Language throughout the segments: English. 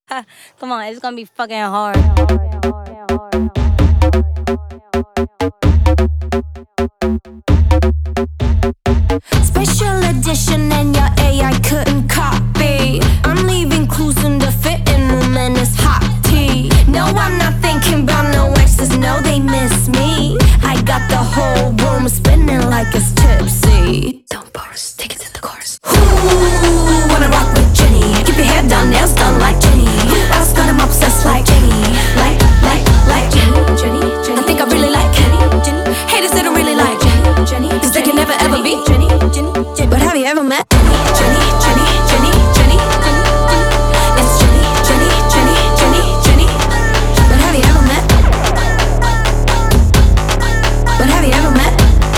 Come on, it's gonna be fucking hard. Special edition and your AI couldn't copy. I'm leaving clues in the fitting room and it's hot tea. No, I'm not thinking about no exes, no, they miss me. I got the whole room spinning like it's tipsy. Don't bars, take it to the chorus. Who wanna rock with Jenny? Keep your hair done, nails done like Jenny. Who else got him obsessed like Jenny? Like Jenny. I think I really like Jenny. Haters, they don't really like Jenny. Cause they can never ever be Jenny. But have you ever met Jenny? It's Jenny. But have you ever met? But have you ever met?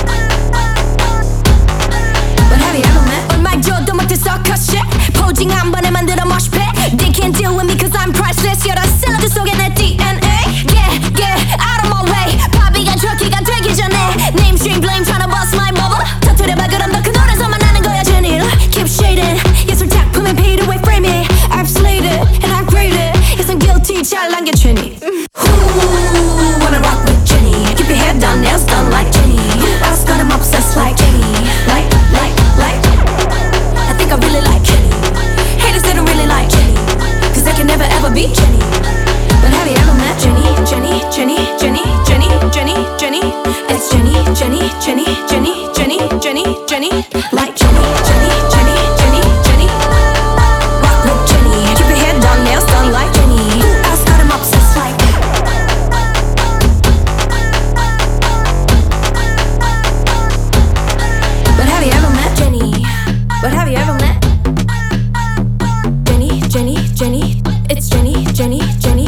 But have you ever met? 얼마 줘도 못해 circus shit. 포징 한 번에 만들어 mosh pit. They can't deal with me cause I'm priceless. You're the 샐러드 속에 내 DNA. Yeah, out of my way. 바비가 트럭키가 되기 전에 Name stream blame tryna bust my bubble. 터뜨려봐 그럼 너 그 노래서만 나는 거야 Jenny. Keep shading. 예술 작품에 paid away frame it. I've slayed it and I grade it. Yes I'm guilty 잘난 게 Jenny. Who wanna rock with Jenny? Keep your hair done, nails done like Jenny. Who else got him obsessed like Jenny? Like I think I really like Jenny. Haters they don't really like Jenny. Cause they can never ever be Jenny. But have you ever met Jenny? It's Jenny. Like Jenny. Rock with Jenny. Keep your hair done, nails done like Jenny. Who else got him obsessed like? But have you ever met Jenny? But have you ever met Jenny? It's Jenny.